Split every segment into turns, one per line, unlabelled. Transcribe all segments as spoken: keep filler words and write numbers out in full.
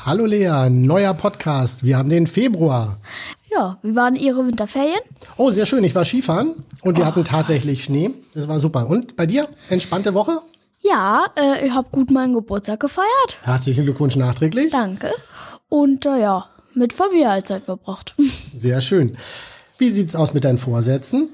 Hallo Lea, neuer Podcast. Wir haben den Februar.
Ja, wie waren Ihre Winterferien?
Oh, sehr schön. Ich war Skifahren und wir
oh,
hatten tatsächlich Schnee. Das war super. Und bei dir? Entspannte Woche?
Ja, äh, ich habe gut meinen Geburtstag gefeiert.
Herzlichen Glückwunsch nachträglich.
Danke. Und äh, ja, mit Familie halt Zeit verbracht.
Sehr schön. Wie sieht's aus mit deinen Vorsätzen?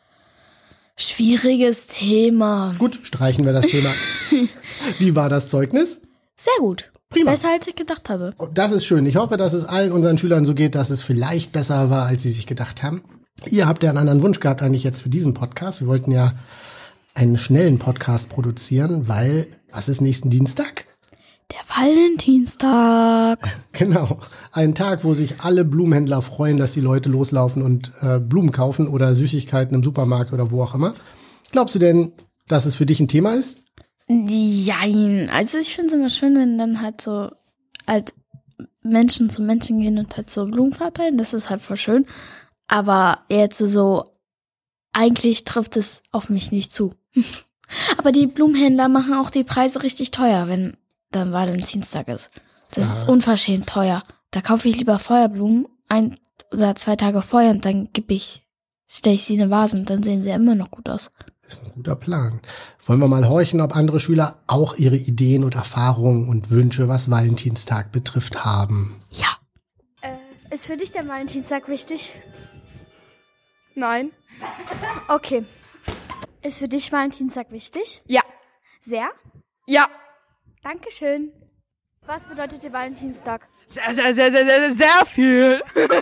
Schwieriges Thema.
Gut, streichen wir das Thema. Wie war das Zeugnis?
Sehr gut.
Prima.
Besser, als ich gedacht habe.
Das ist schön. Ich hoffe, dass es allen unseren Schülern so geht, dass es vielleicht besser war, als sie sich gedacht haben. Ihr habt ja einen anderen Wunsch gehabt eigentlich jetzt für diesen Podcast. Wir wollten ja einen schnellen Podcast produzieren, weil, was ist nächsten Dienstag?
Der Valentinstag.
Genau. Ein Tag, wo sich alle Blumenhändler freuen, dass die Leute loslaufen und äh, Blumen kaufen oder Süßigkeiten im Supermarkt oder wo auch immer. Glaubst du denn, dass es für dich ein Thema ist?
Jein. Also ich finde es immer schön, wenn dann halt so halt Menschen zu Menschen gehen und halt so Blumen verteilen. Das ist halt voll schön. Aber jetzt so, eigentlich trifft es auf mich nicht zu. Aber die Blumenhändler machen auch die Preise richtig teuer, wenn dann Valentinstag ist. Das ja. ist unverschämt teuer. Da kaufe ich lieber Feuerblumen ein oder zwei Tage vorher und dann gebe ich, stelle ich sie in eine Vase und dann sehen sie ja immer noch gut aus.
Ist ein guter Plan. Wollen wir mal horchen, ob andere Schüler auch ihre Ideen und Erfahrungen und Wünsche, was Valentinstag betrifft, haben?
Ja. Äh, ist für dich der Valentinstag wichtig?
Nein.
Okay. Ist für dich Valentinstag wichtig?
Ja.
Sehr?
Ja.
Dankeschön. Was bedeutet dir Valentinstag?
Sehr, sehr, sehr, sehr, sehr, sehr viel.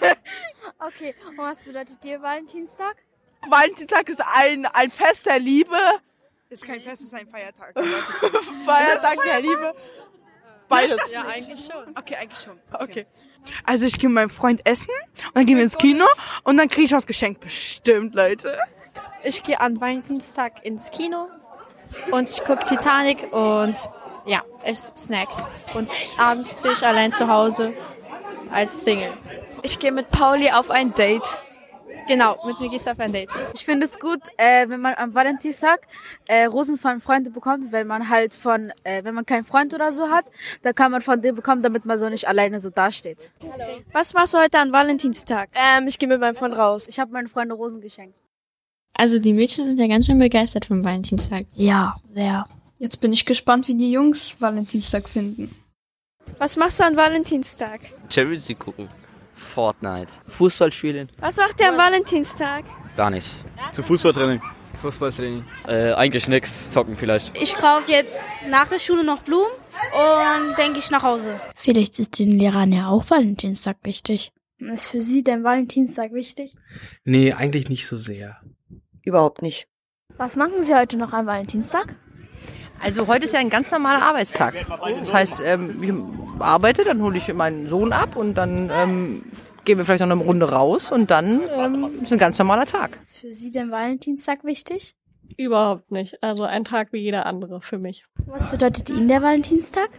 Okay, und was bedeutet dir Valentinstag?
Valentinstag ist ein, ein Fest der Liebe.
Ist kein Fest, ist ein Feiertag.
Feiertag der Liebe. Beides.
Ja, eigentlich schon.
Okay, eigentlich schon. Okay. Also ich gehe mit meinem Freund essen und dann gehen wir ins Kino und dann kriege ich was geschenkt. Bestimmt, Leute.
Ich gehe an Valentinstag ins Kino und ich gucke Titanic und ja, esse Snacks. Und abends stehe ich allein zu Hause als Single.
Ich gehe mit Pauli auf ein Date.
Genau, mit mir gehst du auf ein Date.
Ich finde es gut, äh, wenn man am Valentinstag äh, Rosen von Freunden bekommt, weil man halt von, äh, wenn man keinen Freund oder so hat, dann kann man von dem bekommen, damit man so nicht alleine so dasteht.
Hallo. Was machst du heute an Valentinstag?
Ähm, ich gehe mit meinem Freund raus. Ich habe meinen Freunden Rosen geschenkt.
Also die Mädchen sind ja ganz schön begeistert vom Valentinstag.
Ja, sehr.
Jetzt bin ich gespannt, wie die Jungs Valentinstag finden.
Was machst du an Valentinstag?
Champions League gucken. Fortnite. Fußball spielen.
Was macht ihr am Valentinstag?
Gar nicht.
Zu Fußballtraining.
Fußballtraining. Äh, eigentlich nix. Zocken vielleicht.
Ich kaufe jetzt nach der Schule noch Blumen und denke ich nach Hause.
Vielleicht ist den Lehrern ja auch Valentinstag wichtig. Ist für Sie denn Valentinstag wichtig?
Nee, eigentlich nicht so sehr.
Überhaupt nicht.
Was machen Sie heute noch am Valentinstag?
Also heute ist ja ein ganz normaler Arbeitstag. Das heißt, ähm, ich arbeite, dann hole ich meinen Sohn ab und dann ähm, gehen wir vielleicht noch eine Runde raus und dann ähm, ist ein ganz normaler Tag.
Ist für Sie denn Valentinstag wichtig?
Überhaupt nicht. Also ein Tag wie jeder andere für mich.
Was bedeutet Ihnen der Valentinstag?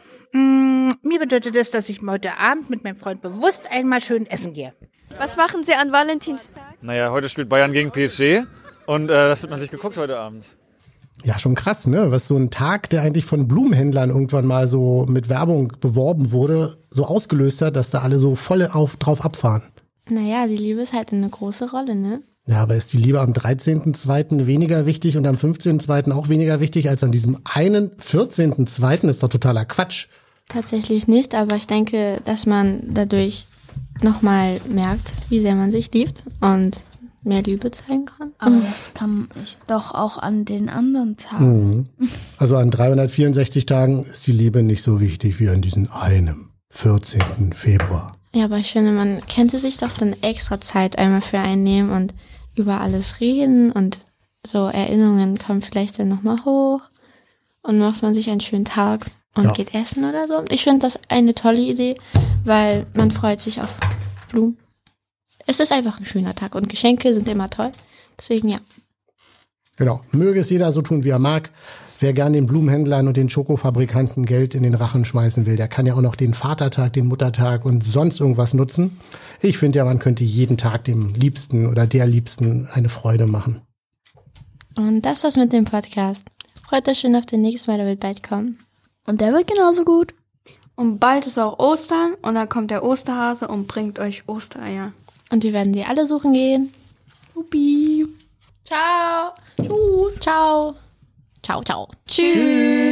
Mm, mir bedeutet es, dass ich heute Abend mit meinem Freund bewusst einmal schön essen gehe.
Was machen Sie an Valentinstag?
Naja, heute spielt Bayern gegen P S G und äh, das wird natürlich geguckt heute Abend.
Ja, schon krass, ne? Was so ein Tag, der eigentlich von Blumenhändlern irgendwann mal so mit Werbung beworben wurde, so ausgelöst hat, dass da alle so voll auf, drauf abfahren.
Naja, die Liebe ist halt eine große Rolle, ne?
Ja, aber ist die Liebe am dreizehnten zweiten weniger wichtig und am fünfzehnten zweiten auch weniger wichtig als an diesem einen vierzehnten zweiten? Ist doch totaler Quatsch.
Tatsächlich nicht, aber ich denke, dass man dadurch nochmal merkt, wie sehr man sich liebt und mehr Liebe zeigen kann.
Aber das kann ich doch auch an den anderen Tagen.
Mhm. Also an dreihundertvierundsechzig Tagen ist die Liebe nicht so wichtig wie an diesem einen vierzehnten Februar.
Ja, aber ich finde, man könnte sich doch dann extra Zeit einmal für einen nehmen und über alles reden und so Erinnerungen kommen vielleicht dann nochmal hoch und macht man sich einen schönen Tag und ja. geht essen oder so. Ich finde das eine tolle Idee, weil man freut sich auf Blumen. Es ist einfach ein schöner Tag und Geschenke sind immer toll. Deswegen ja.
Genau. Möge es jeder so tun, wie er mag. Wer gern den Blumenhändlern und den Schokofabrikanten Geld in den Rachen schmeißen will, der kann ja auch noch den Vatertag, den Muttertag und sonst irgendwas nutzen. Ich finde ja, man könnte jeden Tag dem Liebsten oder der Liebsten eine Freude machen.
Und das war's mit dem Podcast. Freut euch schön auf den nächsten Mal, der wird bald kommen.
Und der wird genauso gut.
Und bald ist auch Ostern und dann kommt der Osterhase und bringt euch Ostereier.
Und wir werden die alle suchen gehen.
Supi.
Ciao. Tschüss. Ciao. Ciao, ciao.
Tschüss.